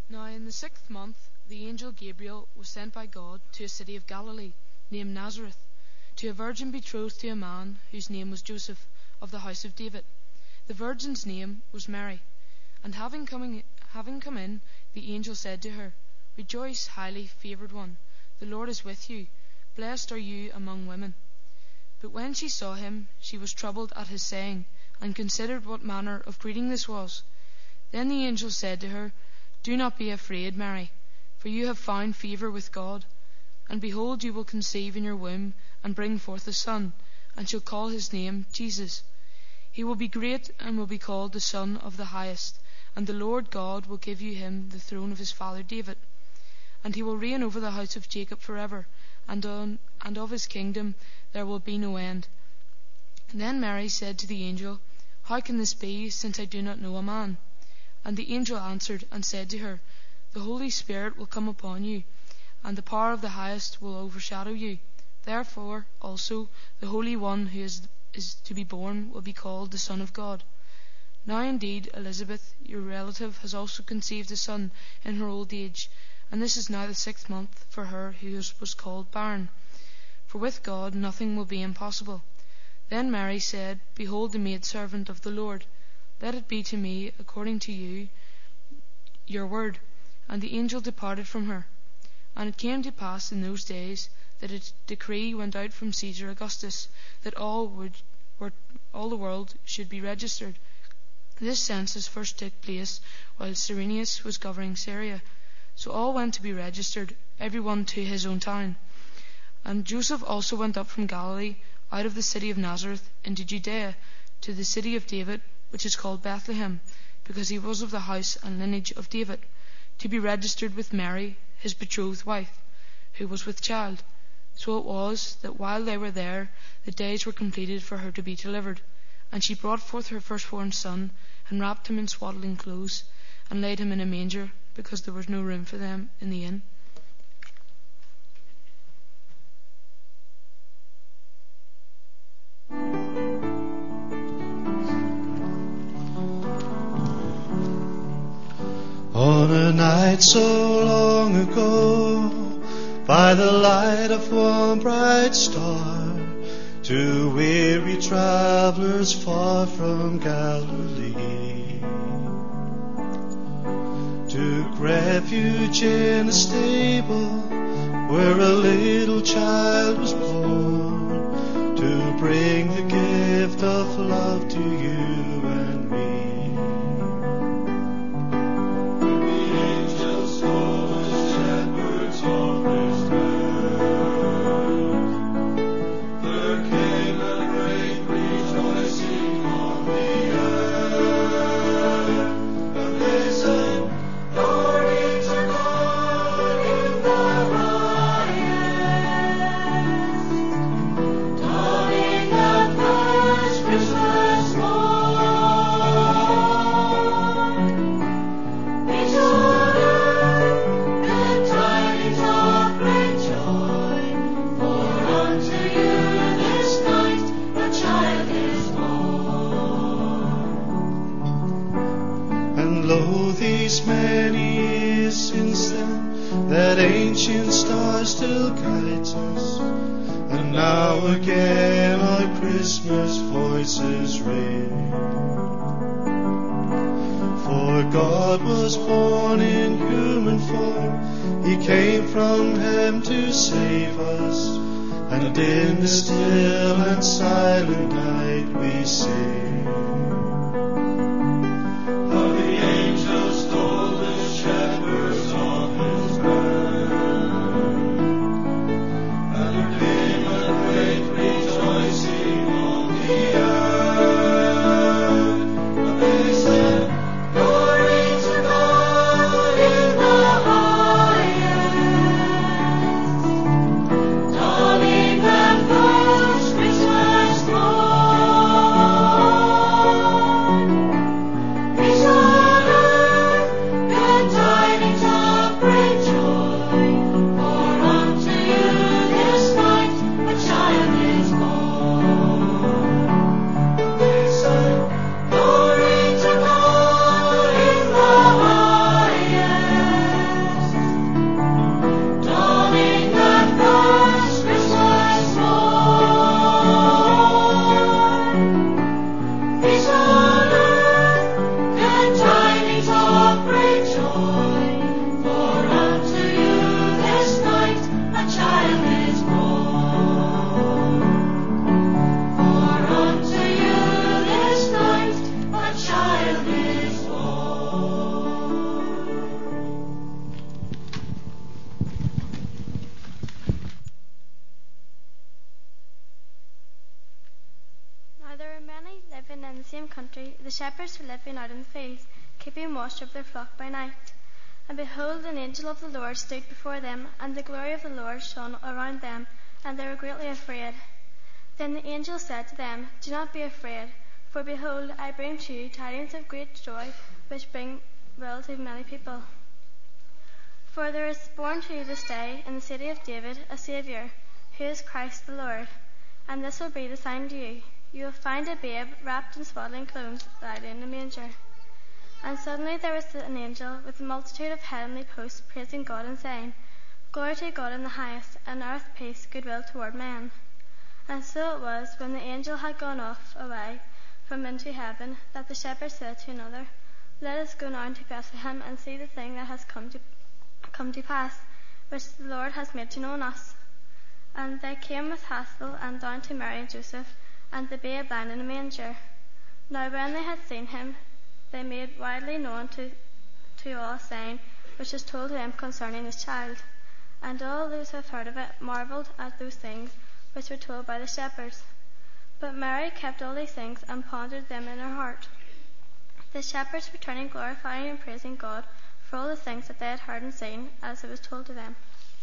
Now in the 6th month the angel Gabriel was sent by God to a city of Galilee, named Nazareth, to a virgin betrothed to a man whose name was Joseph, of the house of David. The virgin's name was Mary. And having come in, the angel said to her, Rejoice, highly favoured one, the Lord is with you. Blessed are you among women. But when she saw him, she was troubled at his saying, and considered what manner of greeting this was. Then the angel said to her, Do not be afraid, Mary, for you have found favour with God. And behold, you will conceive in your womb, and bring forth a son, and shall call his name Jesus. He will be great, and will be called the Son of the Highest, and the Lord God will give you him the throne of his father David. And he will reign over the house of Jacob forever, and of his kingdom there will be no end. Then Mary said to the angel, How can this be, since I do not know a man? And the angel answered and said to her, The Holy Spirit will come upon you, and the power of the Highest will overshadow you. Therefore also the Holy One who is to be born will be called the Son of God. Now indeed Elizabeth, your relative, has also conceived a son in her old age, and this is now the 6th month for her who was called barren. For with God nothing will be impossible. Then Mary said, Behold the maidservant of the Lord. Let it be to me according to your word. And the angel departed from her. And it came to pass in those days that a decree went out from Caesar Augustus, that all the world should be registered. This census first took place while Cyrenius was governing Syria. So all went to be registered, every one to his own town. And Joseph also went up from Galilee, out of the city of Nazareth, into Judea, to the city of David, which is called Bethlehem, because he was of the house and lineage of David, to be registered with Mary, his betrothed wife, who was with child. So it was, that while they were there, the days were completed for her to be delivered. And she brought forth her firstborn son, and wrapped him in swaddling clothes, and laid him in a manger, because there was no room for them in the inn. On a night so long ago, by the light of one bright star, two weary travelers far from Galilee took refuge in a stable where a little child was born, to bring the gift of love to you and me. Ancient star still guides us, and now again our Christmas voices ring. For God was born in human form, He came from heaven to save us, and in the still and silent night we sing. the shepherds were living out in the fields, keeping watch over their flock by night. And behold, an angel of the Lord stood before them, and the glory of the Lord shone around them, and they were greatly afraid. Then the angel said to them, Do not be afraid, for behold, I bring to you tidings of great joy, which bring will to many people. For there is born to you this day in the city of David a Saviour, who is Christ the Lord. And this will be the sign to you. You will find a babe wrapped in swaddling clothes, lying in a manger. And suddenly there was an angel with a multitude of heavenly hosts praising God and saying, Glory to God in the highest, and earth peace, goodwill toward men. And so it was, when the angel had gone off away from into heaven, that the shepherds said to another, Let us go now to Bethlehem and see the thing that has come to pass, which the Lord has made to known us. And they came with haste and down to Mary and Joseph, and the babe lying in a manger. Now when they had seen him, they made widely known to all saying, which was told to them concerning this child. And all those who have heard of it marvelled at those things which were told by the shepherds. But Mary kept all these things and pondered them in her heart. The shepherds returning, glorifying and praising God for all the things that they had heard and seen, as it was told to them.